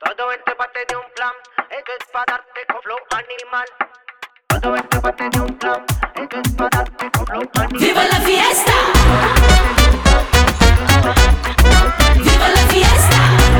Todo este parte de un plan, es que es para darte con flow animal. Todo este parte de un plan, es que es para darte con flow animal. ¡Viva la fiesta! ¡Viva la fiesta!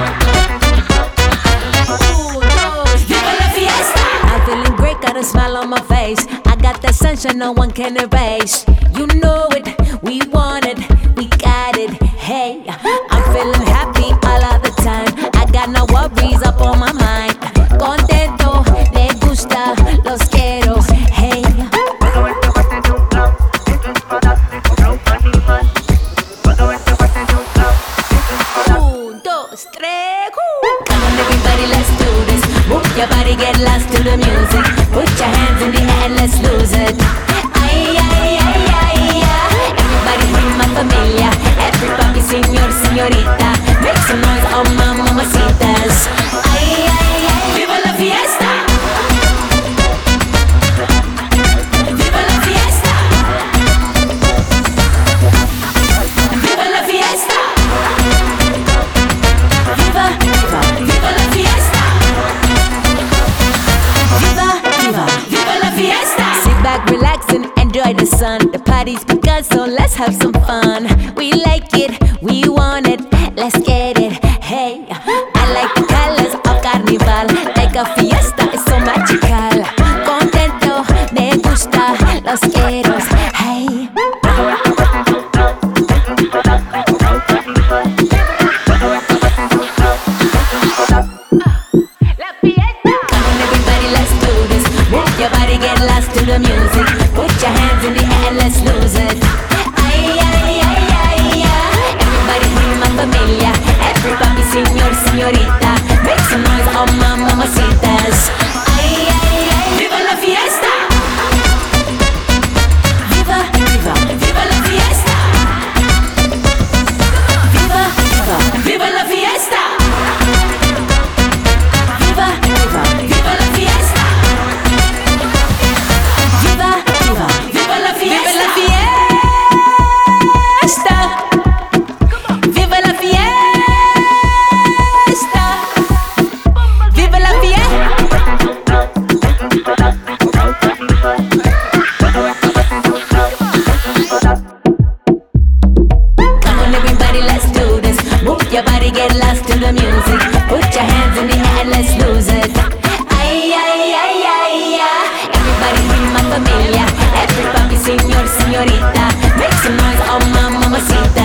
¡Viva la fiesta! I'm feeling great, got a smile on my face. I got that sunshine no one can erase. You know it, we want it, we got it. Hey, I'm feeling happy all of the time. I got no worries up on my mind. Contento, me gusta, los quiero. Hey. Todo este parte de un plan, es que es para darte con flow animal. Todo este parte de un plan, es que es para darte. 1, 2, 3, Come on everybody, let's do this. Move your body, get lost to the music. Put your hands in the air, let's lose it. Ay, ay, ay, ay, ay. Everybody bring my familia. Everybody, señor, señorita. Make some noise, oh my mamacitas. Ay, ay, ay. Viva la fiesta. Viva la fiesta. Viva la fiesta. Viva, viva, viva la fiesta. Viva, viva, viva la fiesta. Sit back, relax and enjoy the sun. The party's begun, so let's have some fun. We like it, we want it, let's get it. Hey, I like the colors of Carnival. Like a fiesta, it's so magical. Contento, me gusta, los quiero. Hey. Todo este parte de un plan, es que es para darte con flow animal. Todo este parte de un plan, es que es para darte. La fiesta. Come on everybody, let's do this. Move your body, get lost to the music. Put your hands in the air, let's lose it. Ay, ay, ay, ay, ay. Everybody bring my familia. Everybody, señor, señorita. Make some noise, oh my mamacitas. Ay, ay, ay. Viva la fiesta. Viva, viva, viva la fiesta. Viva, viva, viva la fiesta. Viva, viva, viva la fiesta. Viva, viva, viva la fiesta. Viva la fiesta. Viva la fiesta. Come on everybody, let's do this. Move your body, get lost to the music. Put your hands in the air, let's lose it. Ay, ay, ay, ay, ay. Everybody bring my familia. Everybody, señor, señorita. Make some noise, oh my mamacita.